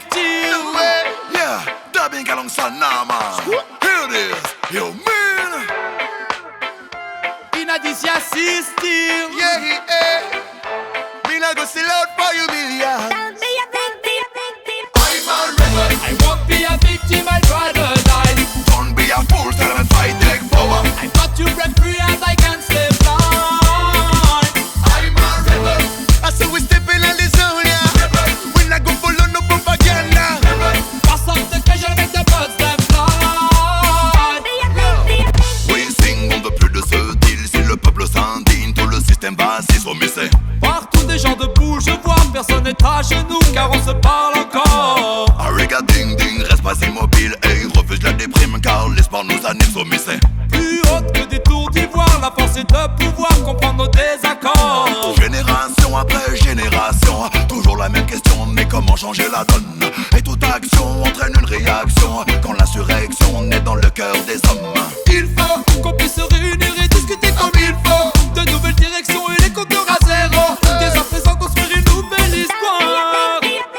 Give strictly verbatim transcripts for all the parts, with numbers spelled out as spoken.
victime. No way. Yeah, dubbing alongside Nama. Here it is, yo man. Inadisia system. Yeah, he is. Me not go sell out for you millions. Don't be a victim, victim. I'm a rebel. I won't be a victim, I'd rather die. Don't be a fool, tell them and fight take power. I got to break free and I can't stay blind. I'm a rebel. I saw we stepping on the zone, yeah. Rebel. We not go follow no propaganda. Rebel. Pass up the cash and make the birds them fly. Be a victim. Oui, sing, on veut plus de ce deal. Si le peuple s'indigne, tout le système va s'y soumisser. Partout des gens debout, je vois personne n'est à genoux car on se parle encore. Ariga ding ding, reste pas immobile et refuse la déprime car l'espoir nous anime soumisser. Plus haute que des tours d'ivoire, la force est de pouvoir comprendre nos désaccords. Génération après génération, toujours la même question, mais comment changer la donne? Et toute action entraîne une réaction quand l'insurrection naît dans le cœur des hommes. Il faut qu'on puisse se réunir et discuter comme il faut de nouvelles directions et les compteurs à zéro. Dès à présent construire une nouvelle histoire.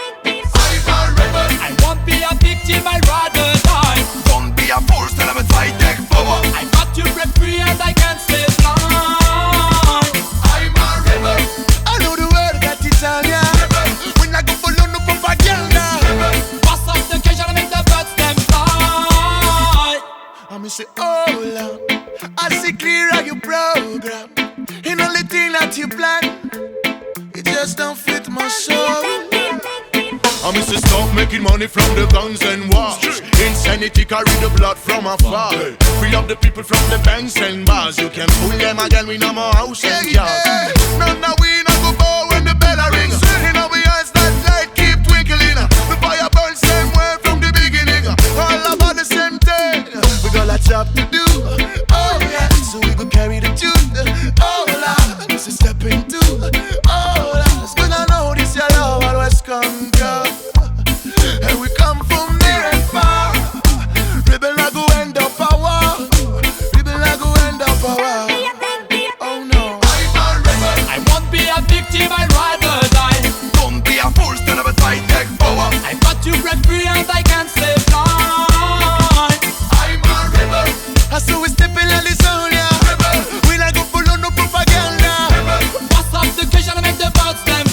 I won't be a victim, I'd rather die. Don't be a fool, still have a fight, take power. I got to break free and I can't stay blind. I'm a rebel. I know the world got Italian. We not go follow no propaganda. Pass up the cage and make the birds them fly. I'm say, oh Lord, I see clear how you program. And only thing that you plan, it just don't fit my soul. I'm Mister Stop making money from the guns and wars. Insanity carry the blood from afar. Free up the people from the banks and bars. You can fool them again, we no more house and Yeah, cars. yeah. No, no, we not go bow when the bell a ring. In our eyes that light keep twinkling. The fire burns same way from the beginning. All about the same thing. We got lots up to do. Oh yeah, so we go carry the tune. Oh Lord, this is step into. Oh Lord, it's gonna know this your love always come come. And we come from near and far. Rebel not go end up a war. Rebel not go end up a war. Be a victim. Oh no, I'm a rebel. I won't be a victim, I'd rather die. Don't be a fool, stand up and fight, take power. I got to break free and I can't stay blind. I'm a rebel. I saw we stepping on the zone, yeah. Rebel. We not go follow no propaganda. Rebel. Pass up the cage and make the birds them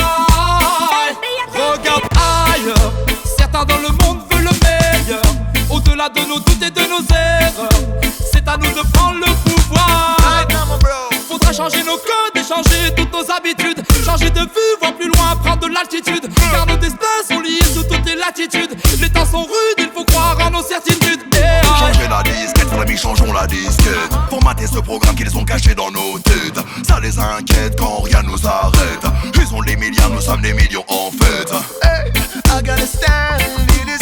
fly. Regarde ailleurs, certains dans le monde veulent le meilleur. Au-delà de nos doutes et de nos erreurs, c'est à nous de prendre le pouvoir. Right now, my bro. Faudra changer nos codes et changer toutes nos habitudes. Changer de vue, voir plus loin, prendre de l'altitude. Car nos destins sont liés sous toutes les latitudes. Les temps sont rudes, il faut croire en nos certitudes. Et Changer la disquette, pour amis, changeons la disquette. Formater ce programme qu'ils ont caché dans nos têtes. Ça les inquiète quand rien nous arrête. Ils ont les milliards, nous sommes des millions en fait. Hey, I gotta stand, it is